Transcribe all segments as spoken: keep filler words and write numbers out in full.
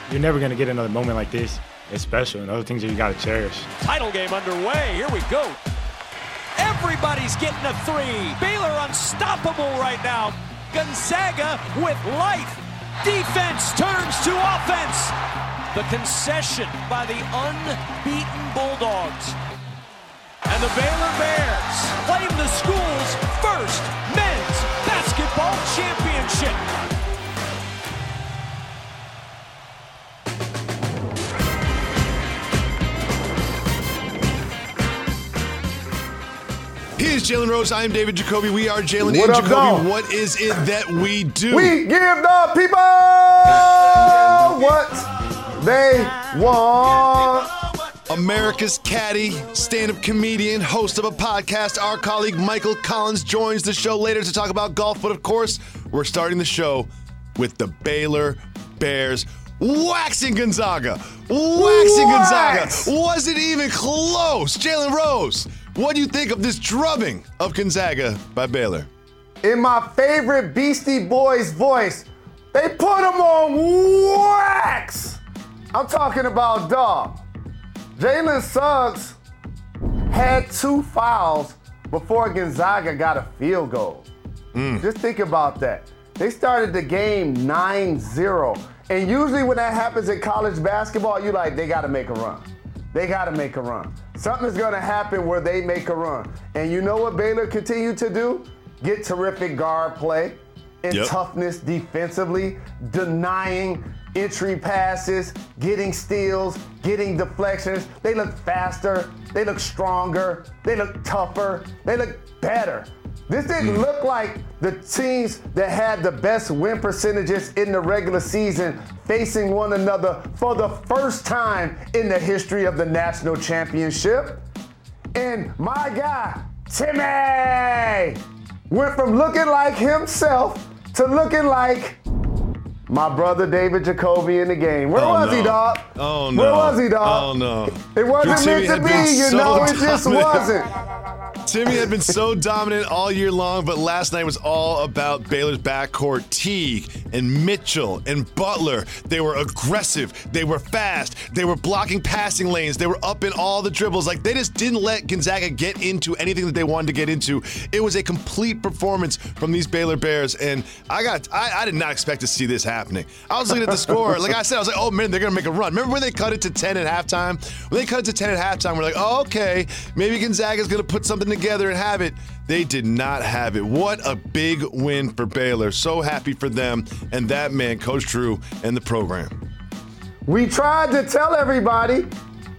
you're never going to get another moment like this. It's special, and other things that you got to cherish. Title game underway. Here we go. Everybody's getting a three. Baylor unstoppable right now. Gonzaga with life. Defense turns to offense. The concession by the unbeaten Bulldogs. And the Baylor Bears claim the school's first men's basketball championship. He is Jalen Rose. I am David Jacoby. We are Jalen and What up, Jacoby. dog? What is it that we do? We give the people what they want. America's caddy, stand-up comedian, host of a podcast. Our colleague Michael Collins joins the show later to talk about golf. But of course, we're starting the show with the Baylor Bears waxing Gonzaga. Waxing Wax. Gonzaga. Wasn't even close. Jalen Rose, what do you think of this drubbing of Gonzaga by Baylor? In my favorite Beastie Boys voice, they put them on wax. I'm talking about dog. Jalen Suggs had two fouls before Gonzaga got a field goal. Mm. Just think about that. They started the game nine zero. And usually when that happens in college basketball, you like, they got to make a run. They got to make a run. Something's going to happen where they make a run. And you know what Baylor continued to do? Get terrific guard play and yep. toughness defensively, denying entry passes, getting steals, getting deflections. They look faster. They look stronger. They look tougher. They look better. This didn't mm. look like the teams that had the best win percentages in the regular season facing one another for the first time in the history of the national championship. And my guy, Timmy, went from looking like himself to looking like my brother David Jacoby in the game. Where oh, was no. he, dog? Oh, no. Where was he, dog? Oh, no. It wasn't Timmy meant to be, you so know, it just dominant. wasn't. Timmy had been so dominant all year long, but last night was all about Baylor's backcourt. Teague and Mitchell and Butler. They were aggressive. They were fast. They were blocking passing lanes. They were up in all the dribbles. Like, they just didn't let Gonzaga get into anything that they wanted to get into. It was a complete performance from these Baylor Bears, and I got I, I did not expect to see this happening. I was looking at the score. Like I said, I was like, oh, man, they're going to make a run. Remember when they cut it to ten at halftime? When they cut it to ten at halftime, we're like, oh, okay, maybe Gonzaga's going to put something together and have it. They did not have it. What a big win for Baylor. So happy for them and that man, Coach Drew, and the program. We tried to tell everybody,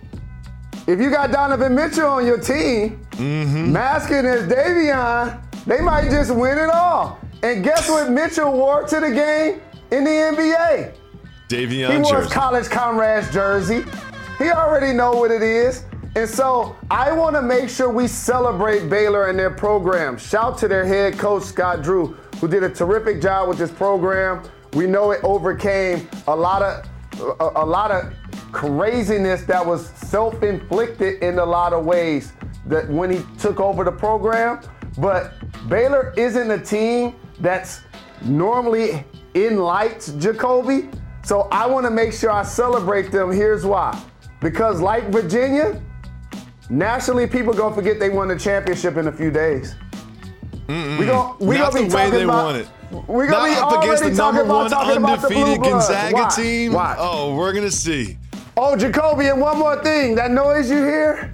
if you got Donovan Mitchell on your team, mm-hmm. masking as Davion, they might just win it all. And guess what Mitchell wore to the game in the N B A? Davion He wore his jersey. college comrades jersey. He already know what it is. And so I want to make sure we celebrate Baylor and their program. Shout to their head coach, Scott Drew, who did a terrific job with this program. We know it overcame a lot of a, a lot of craziness that was self-inflicted in a lot of ways that when he took over the program. But Baylor isn't a team that's normally in lights, Jacoby. So I want to make sure I celebrate them. Here's why. Because like Virginia, nationally, people gonna forget they won the championship in a few days. Mm-mm. We gonna we Not gonna be the way talking they about, won it. We gonna Not be up against already the number talking about one talking about the undefeated Blue Bloods. Gonzaga Watch, team. watch. Oh, we're gonna see. Oh, Jacoby, and one more thing. That noise you hear?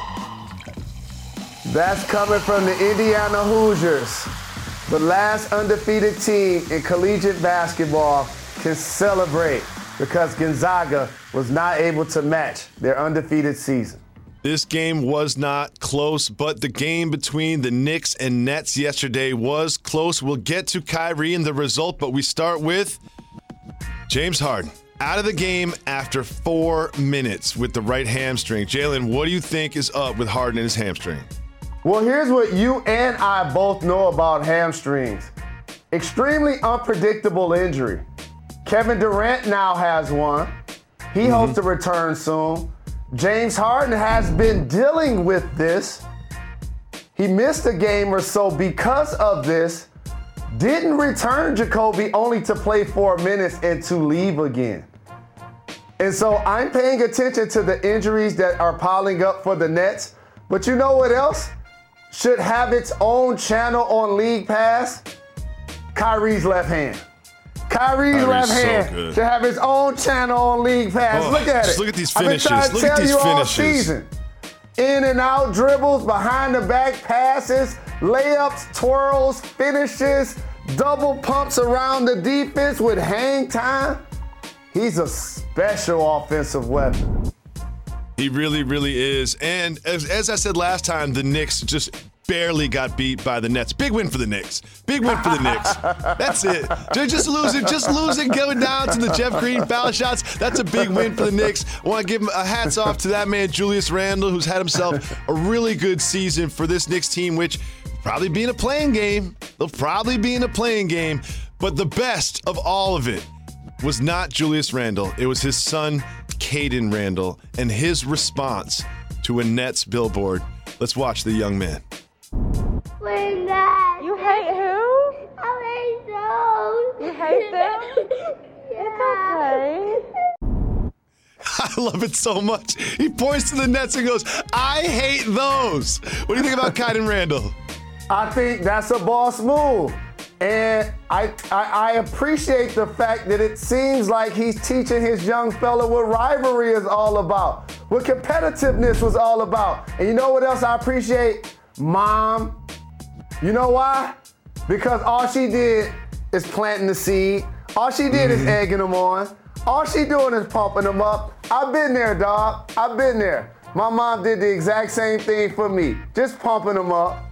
That's coming from the Indiana Hoosiers. The last undefeated team in collegiate basketball can celebrate because Gonzaga was not able to match their undefeated season. This game was not close, but the game between the Knicks and Nets yesterday was close. We'll get to Kyrie and the result, but we start with James Harden. Out of the game after four minutes with the right hamstring. Jalen, what do you think is up with Harden and his hamstring? Well, here's what you and I both know about hamstrings. Extremely unpredictable injury. Kevin Durant now has one. He mm-hmm. hopes to return soon. James Harden has been dealing with this. He missed a game or so because of this. Didn't return, Jacoby, only to play four minutes and to leave again. And so I'm paying attention to the injuries that are piling up for the Nets. But you know what else should have its own channel on League Pass? Kyrie's left hand. Kyrie's, Kyrie's left hand so should have his own channel on League Pass. Oh, look at it. Look at these finishes. I've been trying to look tell at these you finishes. all season. In and out dribbles, behind the back passes, layups, twirls, finishes, double pumps around the defense with hang time. He's a special offensive weapon. He really, really is. And as, as I said last time, the Knicks just barely got beat by the Nets. Big win for the Knicks. Big win for the Knicks. That's it. They're just losing, just losing, going down to the Jeff Green foul shots. That's a big win for the Knicks. I want to give a hats off to that man, Julius Randle, who's had himself a really good season for this Knicks team, which will probably be in a playing game. They'll probably be in a playing game. But the best of all of it was not Julius Randle. It was his son, Caden Randle, and his response to a Nets billboard. Let's watch the young man. Playing that. You hate who? I hate those. You hate them? Yeah. It's okay. I love it so much. He points to the Nets and goes, I hate those. What do you think about Caden Randle? I think that's a boss move. And I, I I appreciate the fact that it seems like he's teaching his young fella what rivalry is all about, what competitiveness was all about. And you know what else I appreciate? Mom. You know why? Because all she did is planting the seed. All she did mm-hmm. is egging them on. All she doing is pumping them up. I've been there, dog. I've been there. My mom did the exact same thing for me, just pumping them up.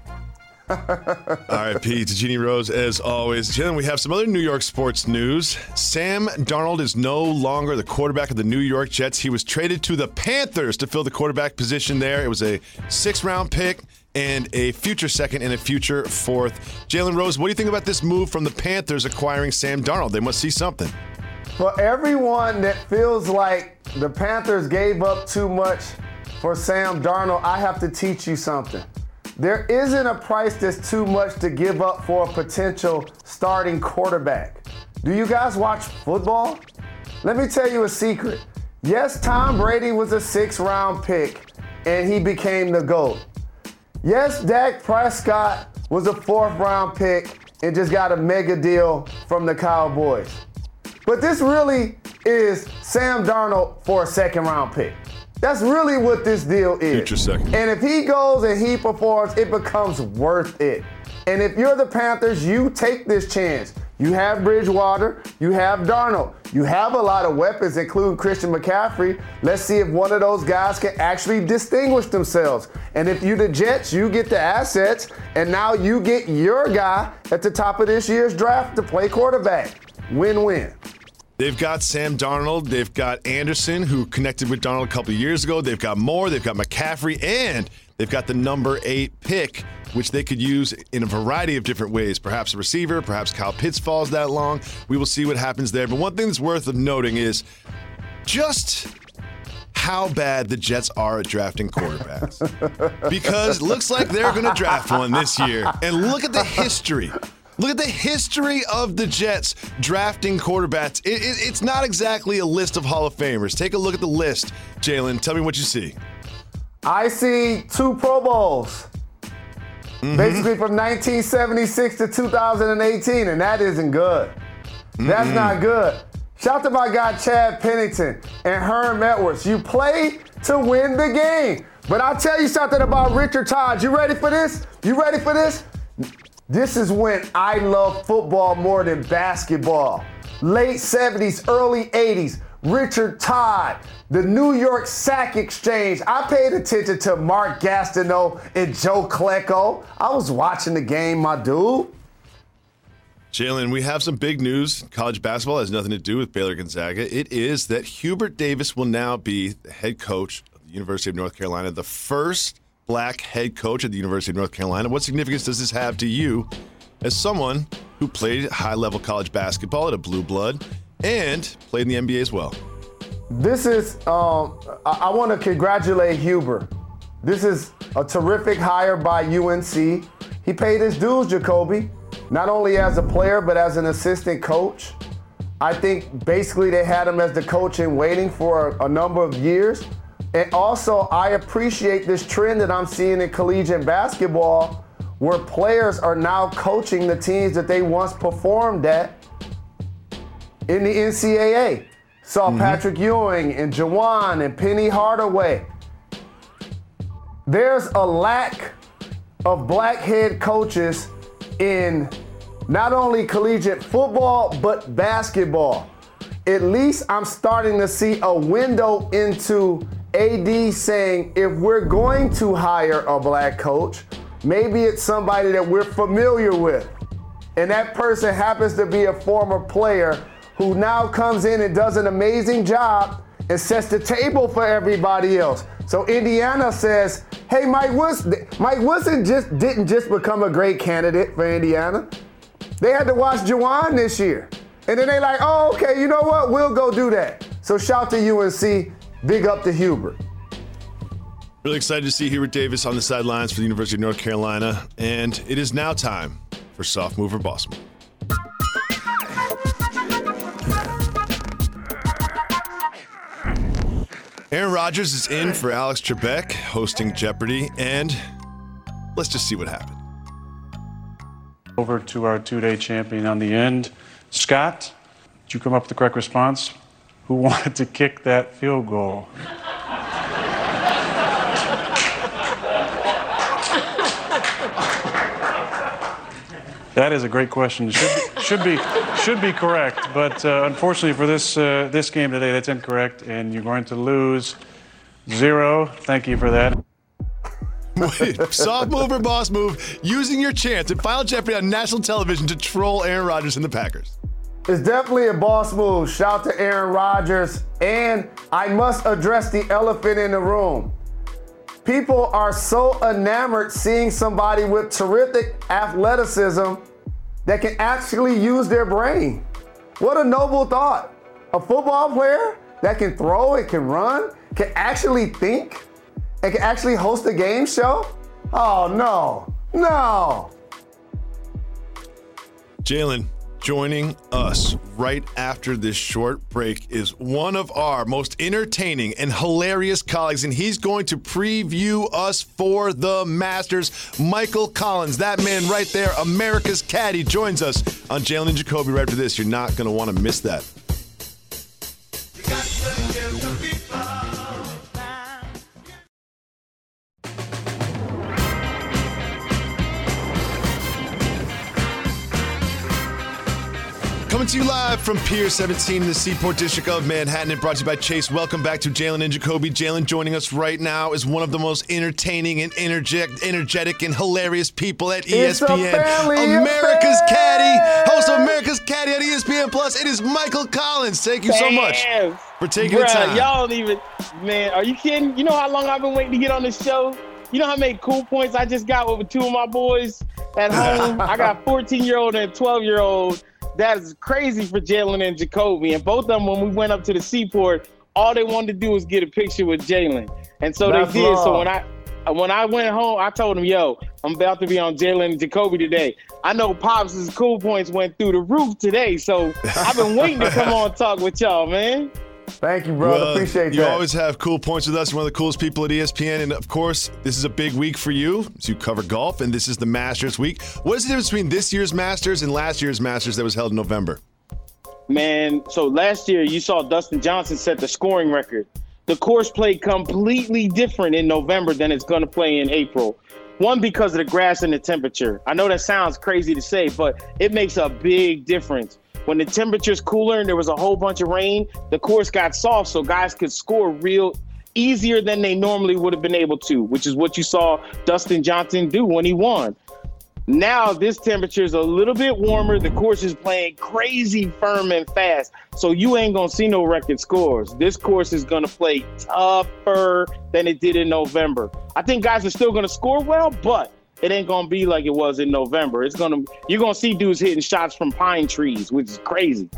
All right, Pete, to Jeannie Rose, as always. Jen, we have some other New York sports news. Sam Darnold is no longer the quarterback of the New York Jets. He was traded to the Panthers to fill the quarterback position there. It was a six-round pick and a future second and a future fourth. Jalen Rose, what do you think about this move from the Panthers acquiring Sam Darnold? They must see something. For everyone that feels like the Panthers gave up too much for Sam Darnold, I have to teach you something. There isn't a price that's too much to give up for a potential starting quarterback. Do you guys watch football? Let me tell you a secret. Yes, Tom Brady was a six-round pick, and he became the GOAT. Yes, Dak Prescott was a fourth-round pick and just got a mega deal from the Cowboys. But this really is Sam Darnold for a second-round pick. That's really what this deal is. Future second. And if he goes and he performs, it becomes worth it. And if you're the Panthers, you take this chance. You have Bridgewater, you have Darnold, you have a lot of weapons, including Christian McCaffrey. Let's see if one of those guys can actually distinguish themselves. And if you the Jets, you get the assets, and now you get your guy at the top of this year's draft to play quarterback. Win-win. They've got Sam Darnold. They've got Anderson, who connected with Darnold a couple of years ago. They've got Moore. They've got McCaffrey. And they've got the number eight pick, which they could use in a variety of different ways. Perhaps a receiver. Perhaps Kyle Pitts falls that long. We will see what happens there. But one thing that's worth of noting is just how bad the Jets are at drafting quarterbacks. Because it looks like they're going to draft one this year. And look at the history. Look at the history of the Jets drafting quarterbacks. It, it, it's not exactly a list of Hall of Famers. Take a look at the list, Jalen. Tell me what you see. I see two Pro Bowls. Mm-hmm. Basically from nineteen seventy-six to two thousand eighteen, and that isn't good. Mm-hmm. That's not good. Shout out to my guy Chad Pennington and Herm Edwards. You play to win the game. But I'll tell you something about Richard Todd. You ready for this? You ready for this? This is when I love football more than basketball. Late seventies, early eighties, Richard Todd, the New York Sack Exchange. I paid attention to Mark Gastineau and Joe Klecko. I was watching the game, my dude. Jalen, we have some big news. College basketball has nothing to do with Baylor Gonzaga. It is that Hubert Davis will now be the head coach of the University of North Carolina, the first black head coach at the University of North Carolina. What significance does this have to you as someone who played high-level college basketball at a blue blood and played in the N B A as well? This is, um, I, I want to congratulate Huber. This is a terrific hire by U N C. He paid his dues, Jacoby, not only as a player, but as an assistant coach. I think basically they had him as the coach and waiting for a, a number of years. And also, I appreciate this trend that I'm seeing in collegiate basketball where players are now coaching the teams that they once performed at in the N C double A. Saw mm-hmm. Patrick Ewing and Juwan and Penny Hardaway. There's a lack of black head coaches in not only collegiate football, but basketball. At least I'm starting to see a window into A D saying, if we're going to hire a black coach, maybe it's somebody that we're familiar with. And that person happens to be a former player who now comes in and does an amazing job and sets the table for everybody else. So Indiana says, hey, Mike Woodson, Mike Woodson just didn't just become a great candidate for Indiana. They had to watch Juwan this year. And then they like, oh, okay, you know what? We'll go do that. So shout to U N C, big up to Hubert. Really excited to see Hubert Davis on the sidelines for the University of North Carolina. And it is now time for Soft Move or Boss Move. Aaron Rodgers is in for Alex Trebek hosting Jeopardy, and let's just see what happened. Over to our two-day champion on the end. Scott, did you come up with the correct response? Who wanted to kick that field goal? That is a great question. Should be, should be, should be correct, but uh, unfortunately for this uh, this game today, that's incorrect, and you're going to lose zero. Thank you for that. Soft move or boss move, using your chance at Final Jeopardy on national television to troll Aaron Rodgers and the Packers. It's definitely a boss move. Shout to Aaron Rodgers. And I must address the elephant in the room. People are so enamored seeing somebody with terrific athleticism that can actually use their brain. What a noble thought. A football player that can throw, it can run, can actually think, and can actually host a game show? Oh, no, no. Jalen, joining us right after this short break is one of our most entertaining and hilarious colleagues, and he's going to preview us for the Masters. Michael Collins, that man right there, America's caddy, joins us on Jalen and Jacoby right after this. You're not going to want to miss that. Coming to you live from Pier seventeen in the Seaport District of Manhattan and brought to you by Chase. Welcome back to Jalen and Jacoby. Jalen joining us right now is one of the most entertaining and energetic, energetic and hilarious people at E S P N. It's a family America's affair. Caddy, host of America's Caddy on E S P N Plus. It is Michael Collins. Thank you so much for taking Bruh, the time. Y'all don't even, man, are you kidding? You know how long I've been waiting to get on this show? You know how many cool points I just got with two of my boys at home? I got a fourteen-year-old and a twelve-year-old. That is crazy for Jalen and Jacoby. And both of them, when we went up to the Seaport, all they wanted to do was get a picture with Jalen. And so That's they did. love. So when I when I went home, I told them, yo, I'm about to be on Jalen and Jacoby today. I know Pops' cool points went through the roof today. So I've been waiting to come on and talk with y'all, man. Thank you, brother. Well, Appreciate you that. You always have cool points with us. You're one of the coolest people at E S P N. And, of course, this is a big week for you as you cover golf, and this is the Masters week. What is the difference between this year's Masters and last year's Masters that was held in November? Man, so last year you saw Dustin Johnson set the scoring record. The course played completely different in November than it's going to play in April. One, because of the grass and the temperature. I know that sounds crazy to say, but it makes a big difference. When the temperature's cooler and there was a whole bunch of rain, the course got soft so guys could score real easier than they normally would have been able to, which is what you saw Dustin Johnson do when he won. Now this temperature is a little bit warmer. The course is playing crazy firm and fast, so you ain't going to see no record scores. This course is going to play tougher than it did in November. I think guys are still going to score well, but it ain't going to be like it was in November. It's going to you're going to see dudes hitting shots from pine trees, which is crazy.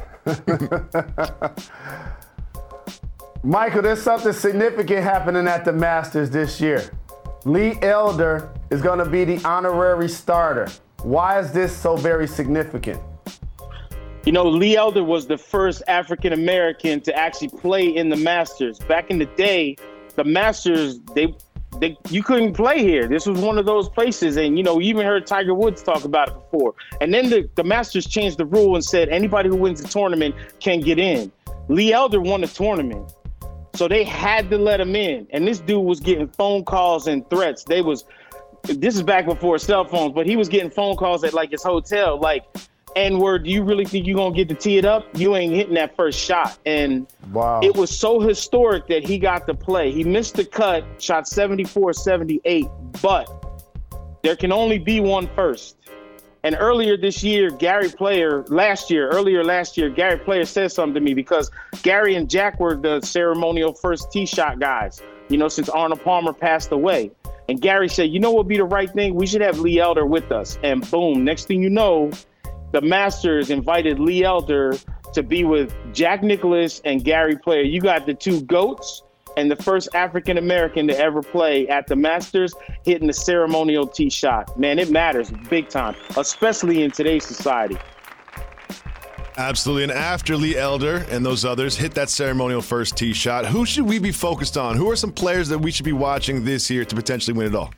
Michael, there's something significant happening at the Masters this year. Lee Elder is going to be the honorary starter. Why is this so very significant? You know, Lee Elder was the first African American to actually play in the Masters. Back in the day, the Masters, they, they, you couldn't play here. This was one of those places, and you know, you even heard Tiger Woods talk about it before. And then the, the Masters changed the rule and said anybody who wins the tournament can get in. Lee Elder won the tournament, so they had to let him in. And this dude was getting phone calls and threats. They was, this is back before cell phones, but he was getting phone calls at like his hotel, like, N-word, do you really think you're going to get to tee it up? You ain't hitting that first shot. And wow. It was so historic that he got to play. He missed the cut, shot seventy-four seventy-eight, but there can only be one first. And earlier this year, Gary Player, last year, earlier last year, Gary Player said something to me because Gary and Jack were the ceremonial first tee shot guys, you know, since Arnold Palmer passed away. And Gary said, you know what would be the right thing? We should have Lee Elder with us. And boom, next thing you know, the Masters invited Lee Elder to be with Jack Nicklaus and Gary Player. You got the two GOATs and the first African-American to ever play at the Masters hitting the ceremonial tee shot. Man, it matters big time, especially in today's society. Absolutely. And after Lee Elder and those others hit that ceremonial first tee shot, who should we be focused on? Who are some players that we should be watching this year to potentially win it all?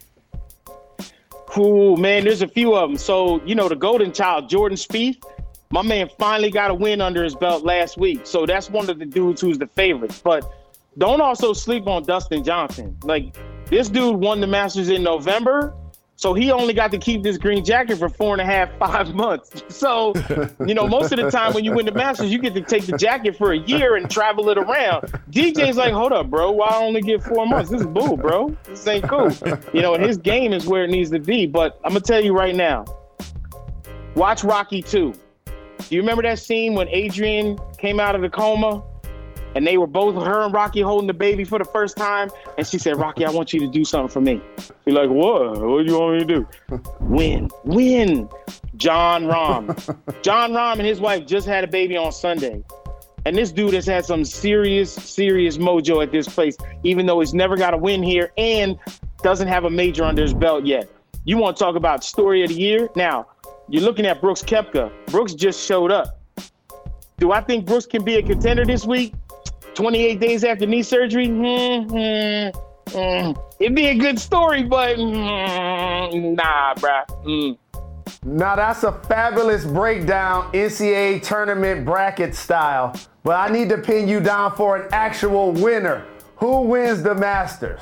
Ooh, man, there's a few of them. So, you know, the golden child, Jordan Spieth, my man finally got a win under his belt last week. So that's one of the dudes who's the favorite. But don't also sleep on Dustin Johnson. Like, this dude won the Masters in November, so he only got to keep this green jacket for four and a half, five months. So, you know, most of the time when you win the Masters, you get to take the jacket for a year and travel it around. D J's like, hold up, bro. Why I only get four months? This is bull, bro. This ain't cool. You know, and his game is where it needs to be. But I'm going to tell you right now, watch Rocky two. Do you remember that scene when Adrian came out of the coma? And they were both, her and Rocky, holding the baby for the first time. And she said, Rocky, I want you to do something for me. He's like, what? What do you want me to do? Win. Win. John Rahm. John Rahm and his wife just had a baby on Sunday. And this dude has had some serious, serious mojo at this place, even though he's never got a win here and doesn't have a major under his belt yet. You want to talk about story of the year? Now, you're looking at Brooks Koepka. Brooks just showed up. Do I think Brooks can be a contender this week? twenty-eight days after knee surgery? Mm, mm, mm. It'd be a good story, but mm, nah, bruh. Mm. Now, that's a fabulous breakdown, N C double A tournament bracket style. But I need to pin you down for an actual winner. Who wins the Masters?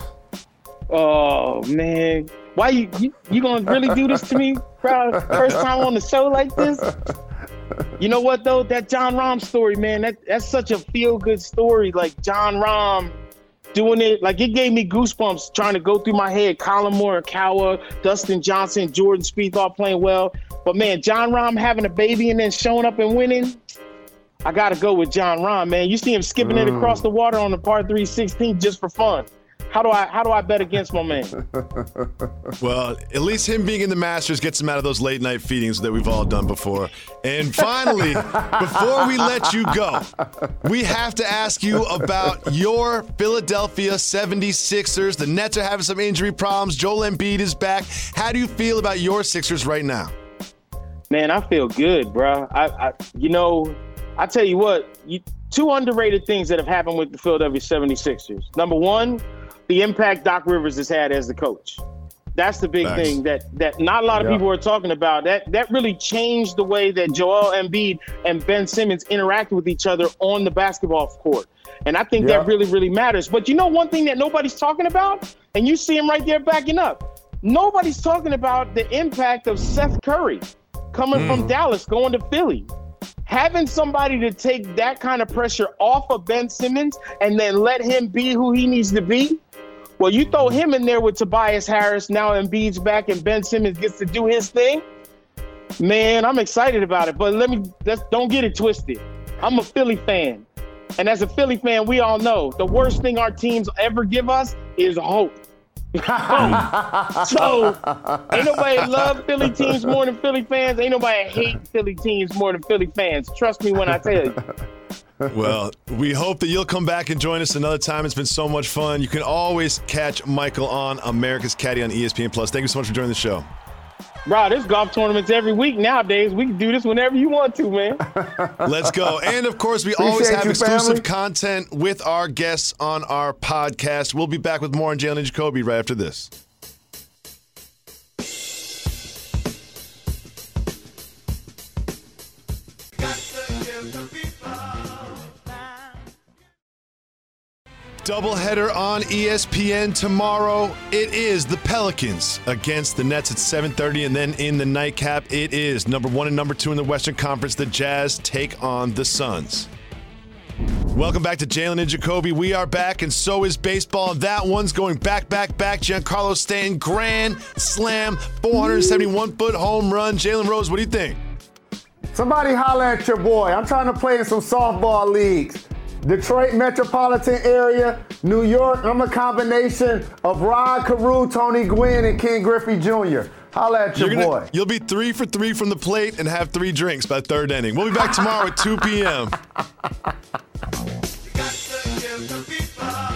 Oh, man. Why you, you, you gonna really do this to me, bro? First time on the show like this? You know what, though? That John Rahm story, man, that, that's such a feel-good story. Like, John Rahm doing it, like, it gave me goosebumps trying to go through my head. Colin Morikawa, Dustin Johnson, Jordan Spieth all playing well. But, man, John Rahm having a baby and then showing up and winning, I got to go with John Rahm, man. You see him skipping mm. it across the water on the par three sixteen just for fun. How do I how do I bet against my man? Well, at least him being in the Masters gets him out of those late night feedings that we've all done before. And finally, before we let you go, we have to ask you about your Philadelphia seventy-sixers. The Nets are having some injury problems. Joel Embiid is back. How do you feel about your Sixers right now? Man, I feel good, bro. I, I you know, I tell you what, you, two underrated things that have happened with the Philadelphia seventy-sixers. Number one, the impact Doc Rivers has had as the coach. That's the big Thanks. thing that that not a lot of yeah. people are talking about. That that really changed the way that Joel Embiid and Ben Simmons interact with each other on the basketball court. And I think yeah. that really, really matters. But you know one thing that nobody's talking about? And you see him right there backing up. Nobody's talking about the impact of Seth Curry coming mm. from Dallas, going to Philly. Having somebody to take that kind of pressure off of Ben Simmons and then let him be who he needs to be. Well, you throw him in there with Tobias Harris, now Embiid's back and Ben Simmons gets to do his thing. Man, I'm excited about it. But let me, let's, don't get it twisted. I'm a Philly fan. And as a Philly fan, we all know the worst thing our teams ever give us is hope. So, ain't nobody love Philly teams more than Philly fans. Ain't nobody hate Philly teams more than Philly fans. Trust me when I tell you. Well, we hope that you'll come back and join us another time. It's been so much fun. You can always catch Michael on America's Caddy on E S P N Plus. Thank you so much for joining the show. Bro, there's golf tournaments every week nowadays. We can do this whenever you want to, man. Let's go. And, of course, we Appreciate always have you, exclusive family. content with our guests on our podcast. We'll be back with more on Jalen and Jacoby right after this. Doubleheader on E S P N tomorrow. It is the Pelicans against the Nets at seven thirty, and then in the nightcap, it is number one and number two in the Western Conference. The Jazz take on the Suns. Welcome back to Jalen and Jacoby. We are back, and so is baseball. That one's going back, back, back. Giancarlo Stanton, grand slam, four hundred seventy-one foot home run. Jalen Rose, what do you think? Somebody holler at your boy. I'm trying to play in some softball leagues. Detroit metropolitan area, New York. I'm a combination of Rod Carew, Tony Gwynn, and Ken Griffey Junior Holla at your You're gonna, boy. You'll be three for three from the plate and have three drinks by third inning. We'll be back tomorrow at two p.m.